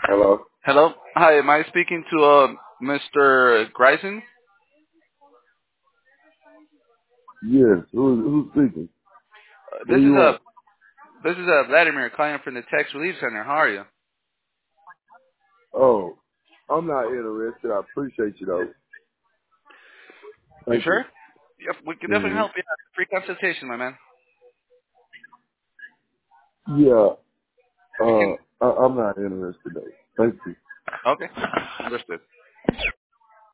Hello? Hello. Hi, am I speaking to Mr. Grison? Yes. Who's speaking? Where This is you at? Vladimir calling from the Text Relief Center. How are you? Oh, I'm not interested. I appreciate you though. You Thank you. sure? Yep, we can definitely hmm help you. Free consultation, my man. Yeah. We can. I'm not interested though. Thank you. Okay. Understood.